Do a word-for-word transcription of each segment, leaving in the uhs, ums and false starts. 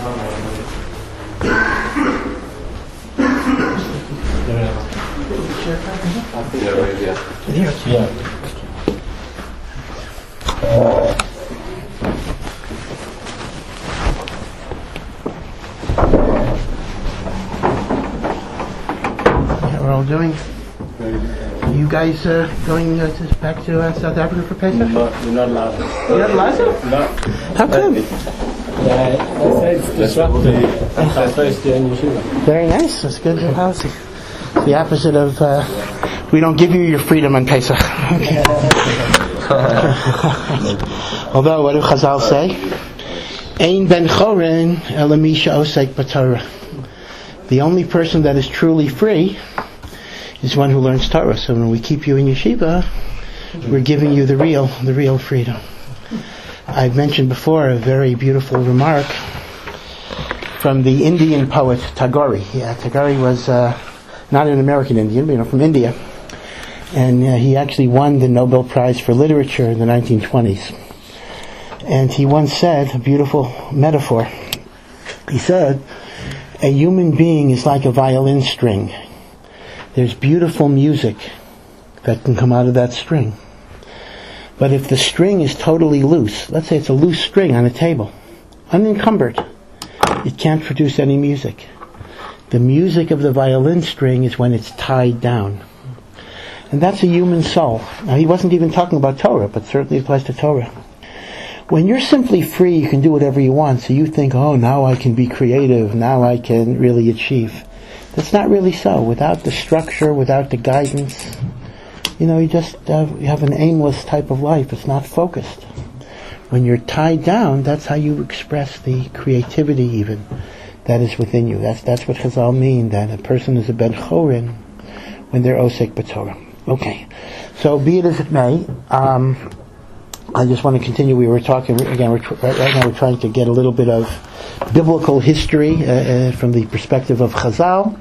Yeah. We're all doing. You guys uh, going uh, to, back to uh, South Africa for Pesach? No, you're not allowed. You're not allowed to? No. How come? Yeah, I said it's disruptive. It's our first year in yeshiva. Very nice. That's good policy. The opposite of uh, we don't give you your freedom on Pesach. Although, what do Chazal say? Ein ben chorin ela misha osek b'Torah. The only person that is truly free is one who learns Torah. So when we keep you in yeshiva, we're giving you the real, the real freedom. I've mentioned before a very beautiful remark from the Indian poet Tagore. Yeah, Tagore was uh, not an American Indian, but you know, from India, and uh, he actually won the Nobel Prize for Literature in the nineteen twenties. And he once said a beautiful metaphor. He said, "A human being is like a violin string. There's beautiful music that can come out of that string. But if the string is totally loose, let's say it's a loose string on a table, unencumbered, it can't produce any music. The music of the violin string is when it's tied down." And that's a human soul. Now, he wasn't even talking about Torah, but certainly applies to Torah. When you're simply free, you can do whatever you want, so you think, oh, now I can be creative, now I can really achieve. That's not really so. Without the structure, without the guidance, you know, you just uh, you have an aimless type of life. It's not focused. When you're tied down, that's how you express the creativity even that is within you. That's that's what Chazal mean, that a person is a ben chorin when they're osek b'Torah. Okay, so be it as it may, um, I just want to continue. We were talking, again, we're tr- right, right now we're trying to get a little bit of biblical history uh, uh, from the perspective of Chazal.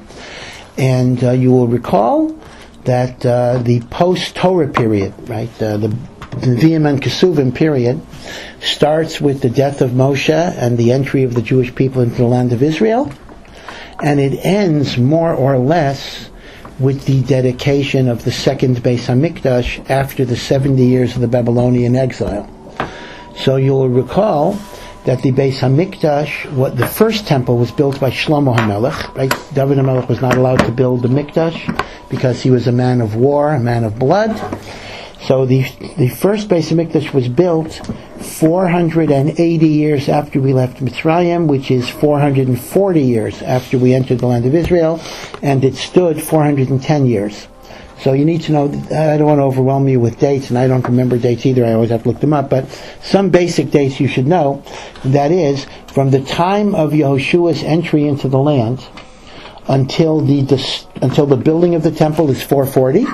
And uh, you will recall that uh, the post-Torah period, right, uh, the Nevi'im and Kesuvim period, starts with the death of Moshe and the entry of the Jewish people into the land of Israel, and it ends more or less with the dedication of the second Beis Hamikdash after the seventy years of the Babylonian exile. So you'll recall that the Beis Hamikdash, what the first temple was built by Shlomo HaMelech, right? David HaMelech was not allowed to build the Mikdash because he was a man of war, a man of blood. So the the first Beis Hamikdash was built four hundred eighty years after we left Mitzrayim, which is four hundred forty years after we entered the land of Israel, and it stood four hundred ten years. So you need to know, I don't want to overwhelm you with dates, and I don't remember dates either, I always have to look them up, but some basic dates you should know. That is, from the time of Yehoshua's entry into the land until the until the building of the temple is four forty,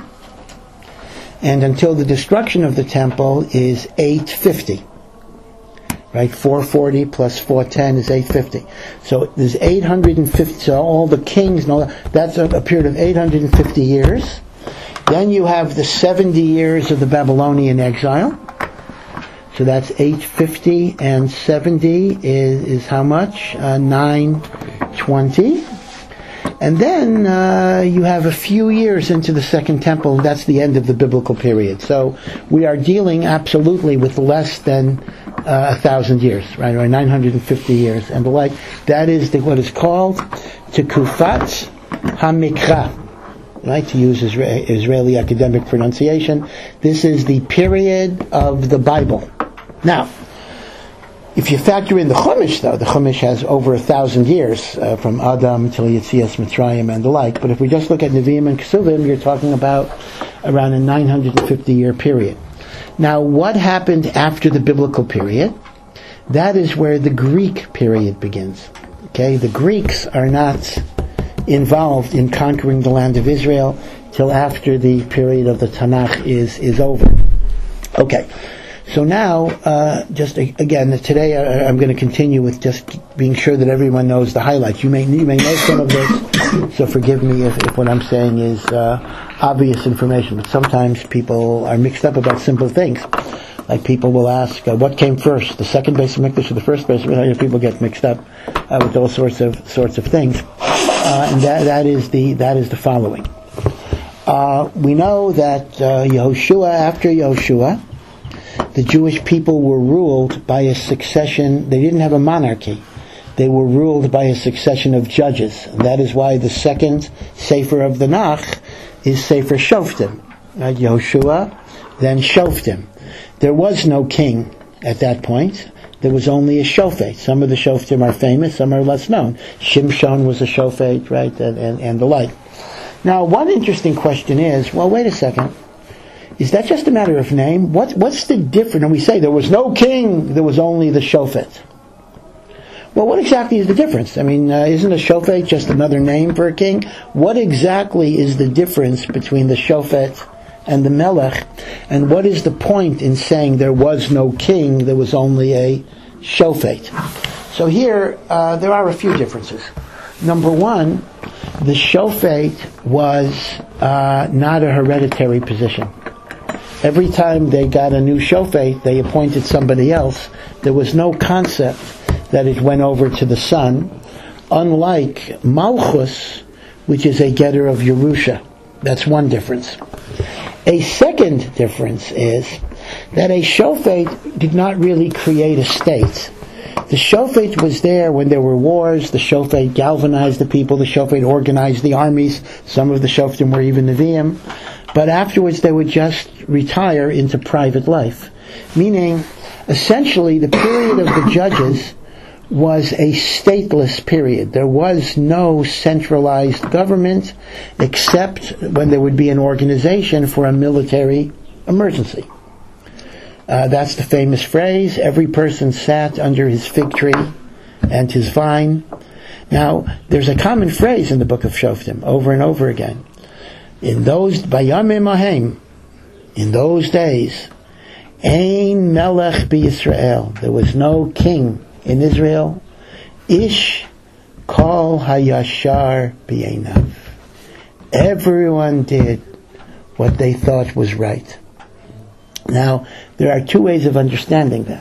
and until the destruction of the temple is eight fifty. Right, four forty plus four ten is eight fifty. So there's eight hundred fifty, so all the kings and all that, that's a, a period of eight hundred fifty years. Then you have the seventy years of the Babylonian exile. So that's eight fifty and seventy is, is how much? Uh, nine twenty. And then uh, you have a few years into the Second Temple, and that's the end of the biblical period. So we are dealing absolutely with less than uh, a thousand years, right, or nine hundred fifty years and the like. That is the, what is called Tekufat HaMikra, right, to use Isra- Israeli academic pronunciation. This is the period of the Bible. Now, if you factor in the Chumash, though, the Chumash has over a thousand years, uh, from Adam till Yetzias Mitzrayim and the like. But if we just look at Nevi'im and Kesuvim, you're talking about around a nine hundred fifty year period. Now, what happened after the biblical period? That is where the Greek period begins. Okay, the Greeks are not involved in conquering the land of Israel till after the period of the Tanakh is is over. Okay. So now, uh, just a, again, today I, I'm going to continue with just being sure that everyone knows the highlights. You may you may know some of this, so forgive me if, if what I'm saying is uh, obvious information. But sometimes people are mixed up about simple things. Like people will ask, uh, what came first, the second Beis Hamikdash or the first Beis Hamikdash? People get mixed up uh, with all sorts of sorts of things, uh, and that that is the that is the following. Uh, we know that uh, Yehoshua, after Yehoshua, the Jewish people were ruled by a succession. They didn't have a monarchy. They were ruled by a succession of judges. And that is why the second Sefer of the Nach is Sefer Shoftim. Right? Yehoshua, then Shoftim. There was no king at that point. There was only a shofet. Some of the Shoftim are famous, some are less known. Shimshon was a shofet, right, and, and, and the like. Now, one interesting question is, well, wait a second. Is that just a matter of name? What, what's the difference? And we say there was no king, there was only the shofet. Well, what exactly is the difference? I mean, uh, isn't a shofet just another name for a king? What exactly is the difference between the shofet and the melech? And what is the point in saying there was no king, there was only a shofet? So here, uh, there are a few differences. Number one, the shofet was uh, not a hereditary position. Every time they got a new shofet, they appointed somebody else. There was no concept that it went over to the son, unlike Malchus, which is a getter of Yerusha. That's one difference. A second difference is that a shofet did not really create a state. The shofet was there when there were wars. The shofet galvanized the people. The shofet organized the armies. Some of the shoftim were even Nevi'im. But afterwards they would just retire into private life. Meaning, essentially, the period of the judges was a stateless period. There was no centralized government except when there would be an organization for a military emergency. Uh, that's the famous phrase, every person sat under his fig tree and his vine. Now, there's a common phrase in the book of Shoftim over and over again. In those, Bayamim Ahem, in those days, Ein Melech b'Yisrael, there was no king in Israel. Ish Kol Hayashar B'Einav. Everyone did what they thought was right. Now, there are two ways of understanding that.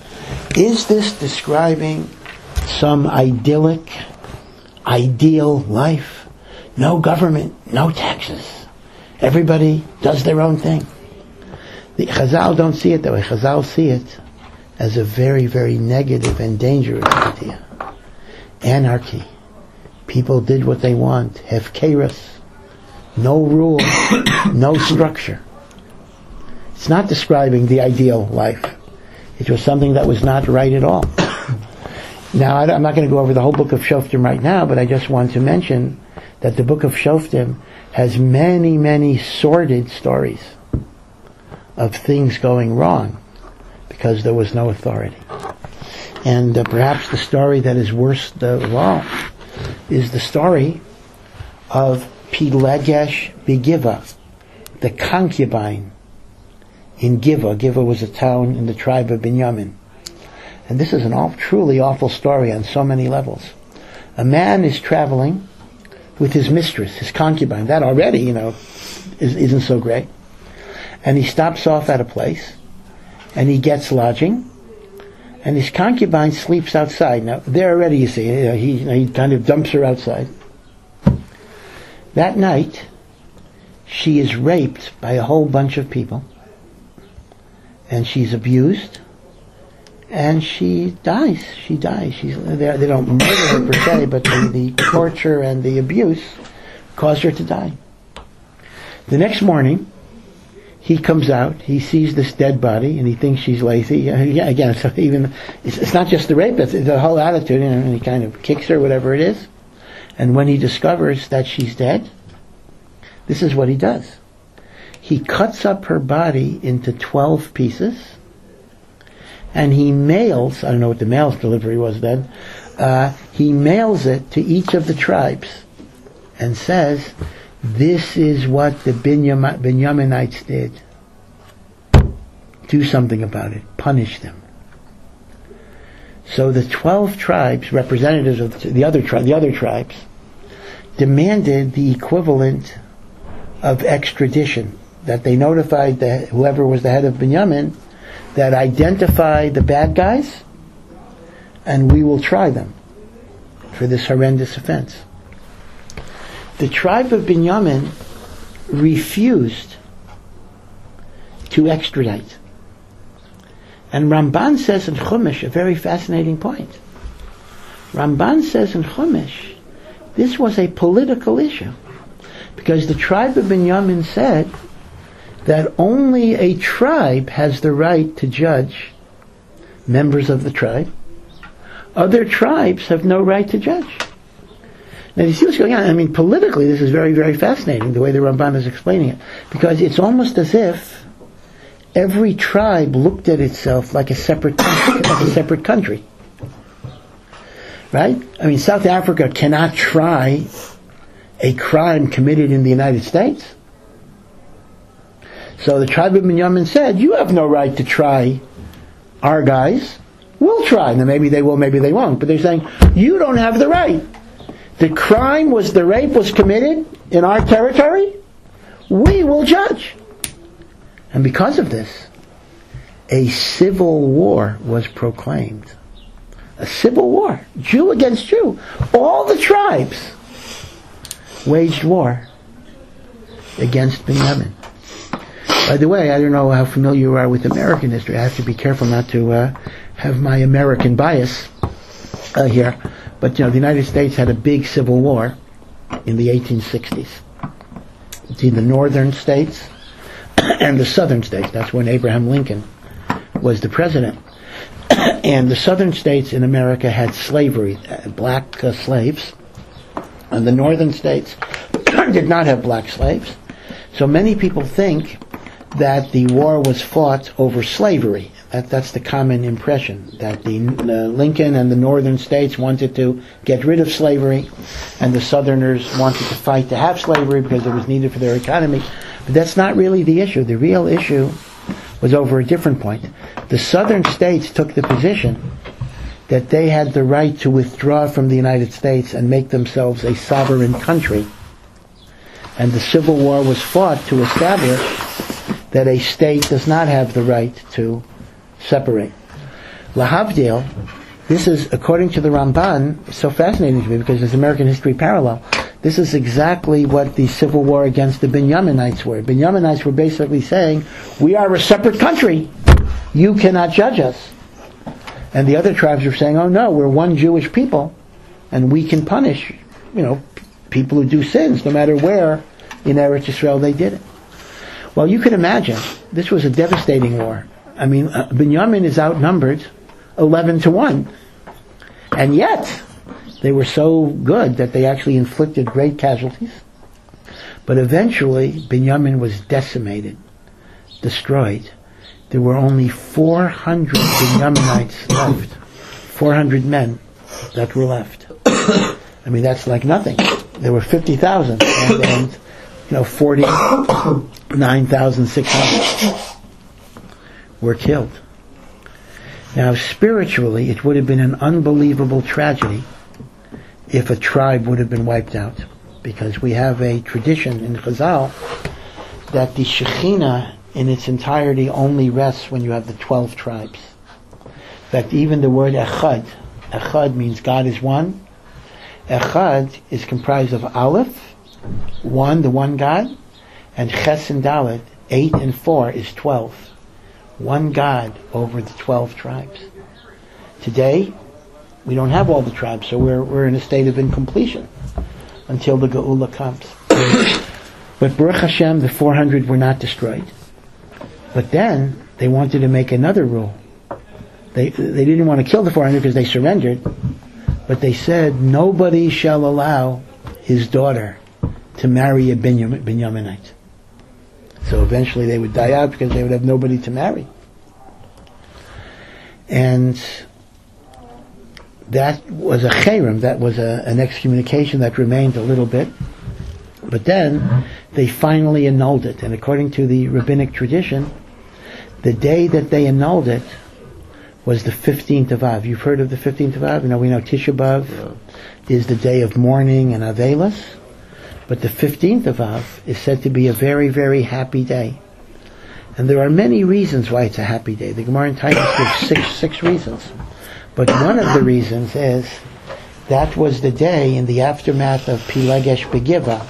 Is this describing some idyllic, ideal life? No government, no taxes. Everybody does their own thing. The Chazal don't see it that way. Chazal see it as a very, very negative and dangerous idea. Anarchy. People did what they want. Hefkerus. No rule. No structure. It's not describing the ideal life. It was something that was not right at all. Now, I'm not going to go over the whole book of Shoftim right now, but I just want to mention that the book of Shoftim has many, many sordid stories of things going wrong because there was no authority. And uh, perhaps the story that is worst of all is the story of Pilegesh Begiva, the concubine in Giva. Giva was a town in the tribe of Binyamin. And this is an all, truly awful story on so many levels. A man is traveling with his mistress, his concubine. That already, you know, is, isn't so great. And he stops off at a place, and he gets lodging, and his concubine sleeps outside. Now, there already, you see, he, he kind of dumps her outside. That night, she is raped by a whole bunch of people, and she's abused, and she dies. She dies. She's, they don't murder her per se, but the, the torture and the abuse caused her to die. The next morning, he comes out, he sees this dead body, and he thinks she's lazy. Yeah, again, so even it's, it's not just the rape, it's the whole attitude, and he kind of kicks her, whatever it is. And when he discovers that she's dead, this is what he does. He cuts up her body into twelve pieces, and he mails, I don't know what the mail delivery was then, uh, he mails it to each of the tribes and says, this is what the Binyam- Binyaminites did. Do something about it. Punish them. So the twelve tribes, representatives of the other, tri- the other tribes, demanded the equivalent of extradition, that they notified the, whoever was the head of Binyamin that identify the bad guys, and we will try them for this horrendous offense. The tribe of Binyamin refused to extradite. And Ramban says in Chumash a very fascinating point. Ramban says in Chumash, this was a political issue, because the tribe of Binyamin said that only a tribe has the right to judge members of the tribe. Other tribes have no right to judge. Now you see what's going on? I mean, politically this is very, very fascinating, the way the Ramban is explaining it, because it's almost as if every tribe looked at itself like a separate country, like a separate country. Right? I mean, South Africa cannot try a crime committed in the United States. So the tribe of Binyamin said, you have no right to try our guys. We'll try. Now maybe they will, maybe they won't. But they're saying, you don't have the right. The crime was, the rape was committed in our territory. We will judge. And because of this, a civil war was proclaimed. A civil war. Jew against Jew. All the tribes waged war against Binyamin. By the way, I don't know how familiar you are with American history. I have to be careful not to uh, have my American bias uh, here. But, you know, the United States had a big civil war in the eighteen sixties. Between the northern states and the southern states. That's when Abraham Lincoln was the president. And the southern states in America had slavery, uh, black uh, slaves. And the northern states did not have black slaves. So many people think that the war was fought over slavery. That, that's the common impression, that the uh, Lincoln and the northern states wanted to get rid of slavery, and the southerners wanted to fight to have slavery because it was needed for their economy. But that's not really the issue. The real issue was over a different point. The southern states took the position that they had the right to withdraw from the United States and make themselves a sovereign country. And the Civil War was fought to establish that a state does not have the right to separate. Lahavdil, this is, according to the Ramban, so fascinating to me because there's American history parallel. This is exactly what the civil war against the Binyaminites were. Binyaminites were basically saying, we are a separate country. You cannot judge us. And the other tribes were saying, oh no, we're one Jewish people, and we can punish, you know, people who do sins, no matter where in Eretz Yisrael they did it. Well, you can imagine, this was a devastating war. I mean, uh, Binyamin is outnumbered eleven to one. And yet, they were so good that they actually inflicted great casualties. But eventually, Binyamin was decimated, destroyed. There were only four hundred Binyaminites left. four hundred men that were left. I mean, that's like nothing. There were fifty thousand, and, and you know, forty-nine thousand six hundred were killed. Now, spiritually, it would have been an unbelievable tragedy if a tribe would have been wiped out, because we have a tradition in Chazal that the Shekhinah in its entirety only rests when you have the twelve tribes. In fact, even the word Echad, Echad means God is one. Echad is comprised of Aleph, one, the one God, and Ches and Dalet, eight and four is twelve. One God over the twelve tribes. Today, we don't have all the tribes, so we're we're in a state of incompletion until the Geula comes. But Baruch Hashem, the four hundred were not destroyed. But then they wanted to make another rule. They they didn't want to kill the four hundred because they surrendered, but they said nobody shall allow his daughter to marry a Binyam- Binyaminite. So eventually they would die out because they would have nobody to marry. And that was a cherem, that was a, an excommunication that remained a little bit. But then they finally annulled it. And according to the rabbinic tradition, the day that they annulled it was the fifteenth of Av. You've heard of the fifteenth of Av? You know, we know Tisha B'Av yeah. is the day of mourning and Avelis. But the fifteenth of Av is said to be a very, very happy day. And there are many reasons why it's a happy day. The Gemara in Titus gives six, six reasons. But one of the reasons is that was the day in the aftermath of Pilegesh Begiva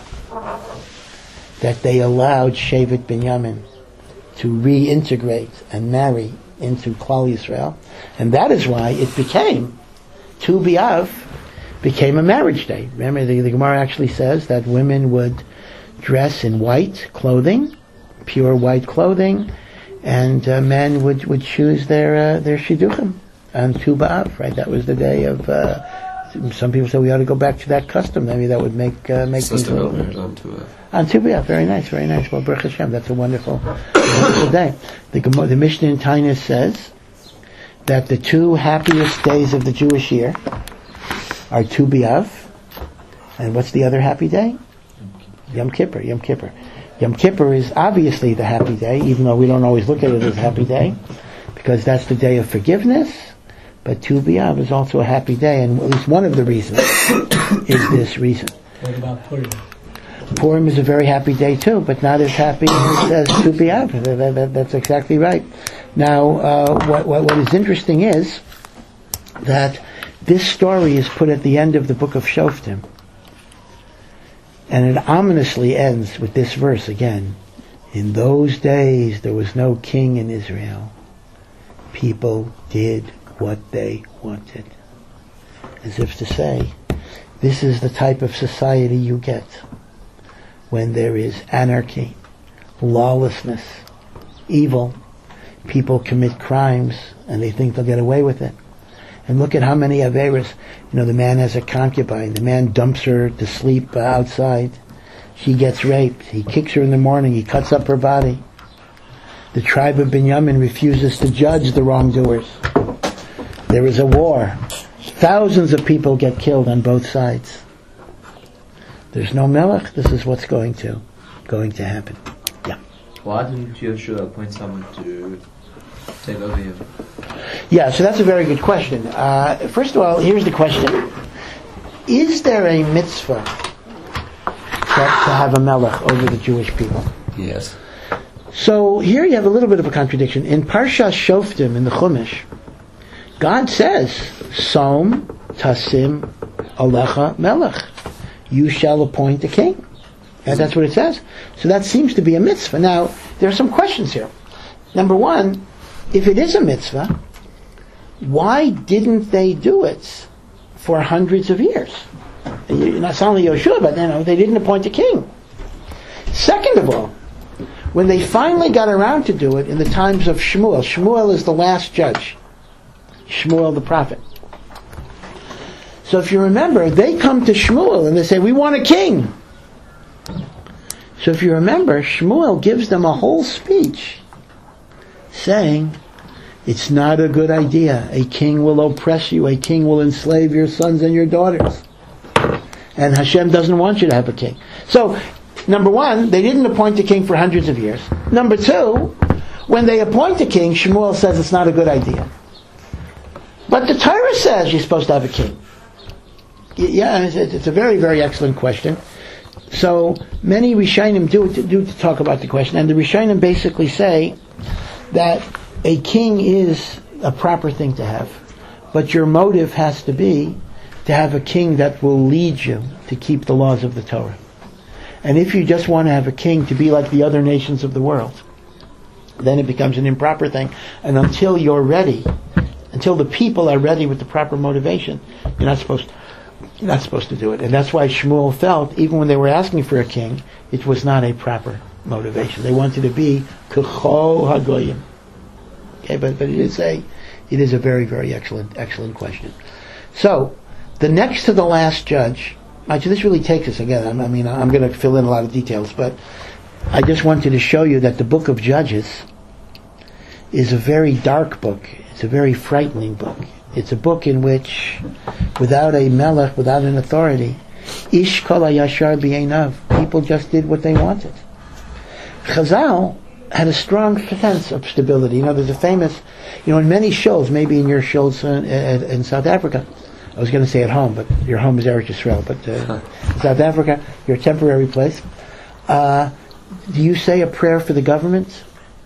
that they allowed Shevet Binyamin to reintegrate and marry into Klal Yisrael. And that is why it became, Tu B'Av became a marriage day. Remember, the, the Gemara actually says that women would dress in white clothing, pure white clothing, and uh, men would, would choose their uh, their shidduchim on Tu B'Av, right? That was the day of, uh, some people say we ought to go back to that custom. Maybe that would make uh, make things a little bit. On Tu B'Av. On Tu B'Av, very nice, very nice. Well, Baruch Hashem, that's a wonderful, wonderful day. The, the Mishnah in Tainus says that the two happiest days of the Jewish year are Tu B'Av, and what's the other happy day? Yom Kippur, Yom Kippur. Yom Kippur is obviously the happy day, even though we don't always look at it as a happy day, because that's the day of forgiveness. But Tu B'Av is also a happy day, and at least one of the reasons is this reason. What about Purim? Purim is a very happy day too, but not as happy as Tu B'Av. That, that, that, that's exactly right. Now, uh, what, what, what is interesting is that this story is put at the end of the book of Shoftim. And it ominously ends with this verse again. In those days there was no king in Israel. People did what they wanted. As if to say, this is the type of society you get when there is anarchy, lawlessness, evil. People commit crimes and they think they'll get away with it. And look at how many Averas. You know, the man has a concubine. The man dumps her to sleep uh, outside. She gets raped. He kicks her in the morning. He cuts up her body. The tribe of Binyamin refuses to judge the wrongdoers. There is a war. Thousands of people get killed on both sides. There's no melech. This is what's going to going to happen. Yeah. Why didn't Yeshua appoint someone to take over him? Yeah, so that's a very good question. Uh, first of all, here's the question. Is there a mitzvah to, to have a melech over the Jewish people? Yes. So here you have a little bit of a contradiction. In Parshas Shoftim, in the Chumash, God says, Som tasim alecha melech. You shall appoint a king. And that's what it says. So that seems to be a mitzvah. Now, there are some questions here. Number one, if it is a mitzvah, why didn't they do it for hundreds of years? Not only Yoshua, but you know, they didn't appoint a king. Second of all, when they finally got around to do it in the times of Shmuel, Shmuel is the last judge. Shmuel the prophet. So if you remember, they come to Shmuel and they say, we want a king. So if you remember, Shmuel gives them a whole speech saying, it's not a good idea. A king will oppress you. A king will enslave your sons and your daughters. And Hashem doesn't want you to have a king. So, number one, they didn't appoint a king for hundreds of years. Number two, when they appoint a king, Shmuel says it's not a good idea. But the Torah says you're supposed to have a king. Yeah, it's a very, very excellent question. So, many Rishonim do, do talk about the question, and the Rishonim basically say that a king is a proper thing to have, but your motive has to be to have a king that will lead you to keep the laws of the Torah. And if you just want to have a king to be like the other nations of the world, then it becomes an improper thing. And until you're ready, until the people are ready with the proper motivation, you're not supposed you're not supposed to do it. And that's why Shmuel felt, even when they were asking for a king, it was not a proper motivation. They wanted to be k'chol hagoyim. Okay, but, but it is a it is a very, very excellent excellent question. So, the next to the last judge, actually this really takes us again, I mean I'm going to fill in a lot of details, but I just wanted to show you that the book of Judges is a very dark book. It's a very frightening book. It's a book in which, without a melech, without an authority, ish kol hayashar b'einav, people just did what they wanted. Chazal had a strong sense of stability. You know, there's a famous, you know, in many shows, maybe in your shows in, in South Africa, I was going to say at home, but your home is Eretz Yisrael, but uh, South Africa, your temporary place, uh, do you say a prayer for the government?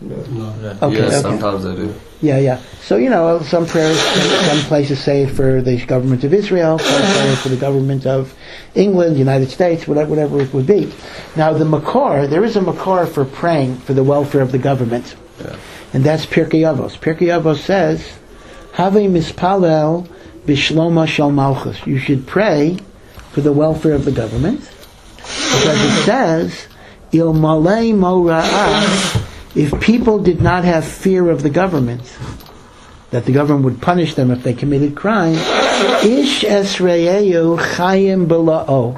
Yeah. Okay, yeah, okay. sometimes I do. Yeah, yeah. So, you know, some prayers, some places say it for the government of Israel, some say it for the government of England, United States, whatever, whatever it would be. Now, the makor, there is a makor for praying for the welfare of the government. Yeah. And that's Pirkei Avos. Pirkei Avos says, Have mispalel bishloma shel malchus. You should pray for the welfare of the government. Because it says, Il malei mo ra'ah, if people did not have fear of the government, that the government would punish them if they committed crime, ish esreyehu chayim bela'o.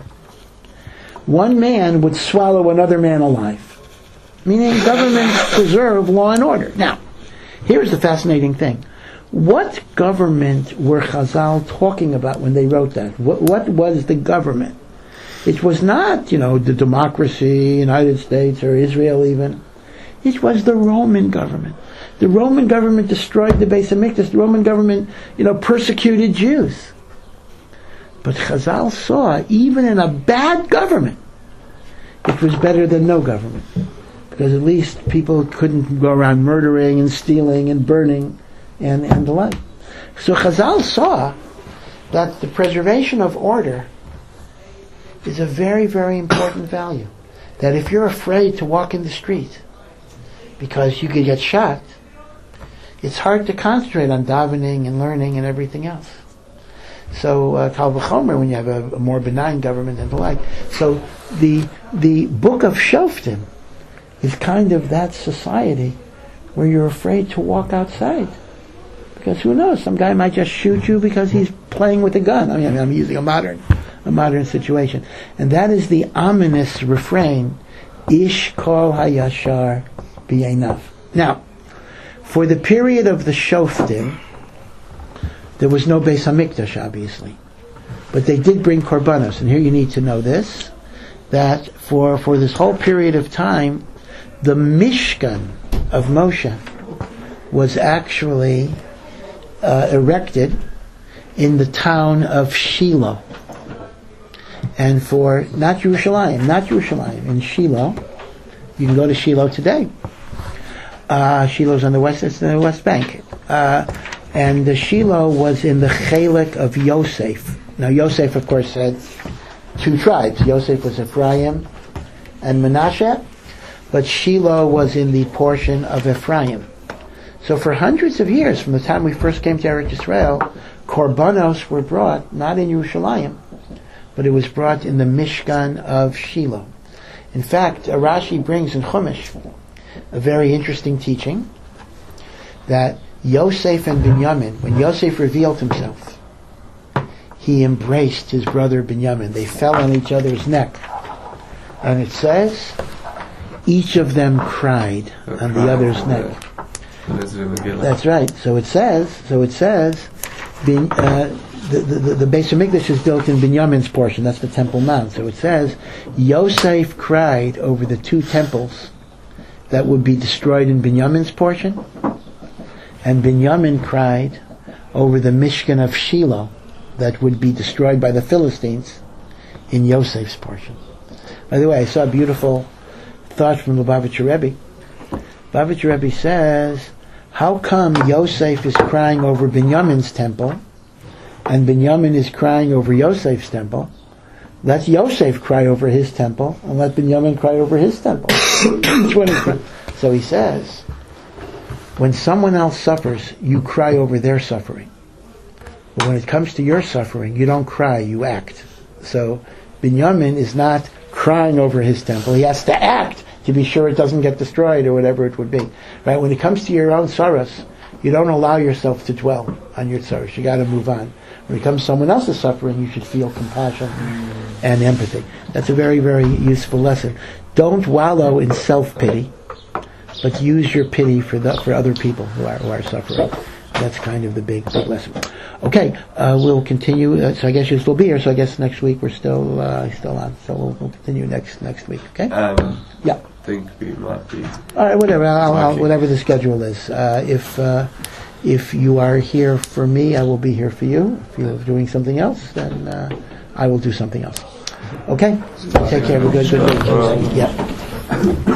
One man would swallow another man alive. Meaning governments preserve law and order. Now, here's the fascinating thing. What government were Chazal talking about when they wrote that? What, what was the government? It was not, you know, the democracy, United States or Israel even. It was the Roman government. The Roman government destroyed the Beis Hamikdash. The Roman government, you know, persecuted Jews. But Chazal saw, even in a bad government, it was better than no government. Because at least people couldn't go around murdering and stealing and burning and, and the like. So Chazal saw that the preservation of order is a very, very important value. That if you're afraid to walk in the street because you could get shot, it's hard to concentrate on davening and learning and everything else. So, uh, Kal v'chomer, when you have a, a more benign government and the like. So, the the book of Shoftim is kind of that society where you're afraid to walk outside. Because who knows, some guy might just shoot you because he's playing with a gun. I mean, I'm using a modern a modern situation. And that is the ominous refrain, Ish kol hayashar b'yeinav. Now, for the period of the Shoftim, there was no Beis Hamikdash, obviously. But they did bring korbanos. And here you need to know this, that for, for this whole period of time, the Mishkan of Moshe was actually uh, erected in the town of Shiloh. And for, not Yerushalayim, not Yerushalayim, in Shiloh, you can go to Shiloh today. Uh, Shiloh's on the west, it's in the West Bank. Uh, and the Shiloh was in the Chelek of Yosef. Now Yosef, of course, had two tribes. Yosef was Ephraim and Menashe, but Shiloh was in the portion of Ephraim. So for hundreds of years, from the time we first came to Eretz Yisrael, korbanos were brought, not in Yerushalayim, but it was brought in the Mishkan of Shiloh. In fact, Rashi brings in Chumash a very interesting teaching that Yosef and Binyamin, when Yosef revealed himself, he embraced his brother Binyamin. They fell on each other's neck. And it says, each of them cried on the other's neck. That's right. So it says, so it says, bin, uh, the, the, the Beis Hamikdash is built in Binyamin's portion. That's the Temple Mount. So it says, Yosef cried over the two temples that would be destroyed in Binyamin's portion, and Binyamin cried over the Mishkan of Shiloh that would be destroyed by the Philistines in Yosef's portion. By the way, I saw a beautiful thought from the Lubavitcher Rebbe. Lubavitcher Rebbe says, how come Yosef is crying over Binyamin's temple and Binyamin is crying over Yosef's temple? Let Yosef cry over his temple and let Binyamin cry over his temple. Each one is crying. So he says, when someone else suffers, you cry over their suffering. But when it comes to your suffering, you don't cry, you act. So Binyamin is not crying over his temple. He has to act to be sure it doesn't get destroyed or whatever it would be. Right? When it comes to your own sorrows, you don't allow yourself to dwell on your sorrows. You got to move on. When it comes to someone else's suffering, you should feel compassion and empathy. That's a very, very useful lesson. Don't wallow in self-pity, but use your pity for the, for other people who are who are suffering. That's kind of the big, big lesson. Okay, uh, we'll continue. Uh, so I guess you'll still be here. So I guess next week we're still uh, still on. So we'll, we'll continue next next week. Okay. Um, yeah. I think we might be. All right. Whatever. I'll, I'll, whatever the schedule is. Uh, if uh, if you are here for me, I will be here for you. If you're doing something else, then uh, I will do something else. Okay. Take care. Have a good good week. Yeah.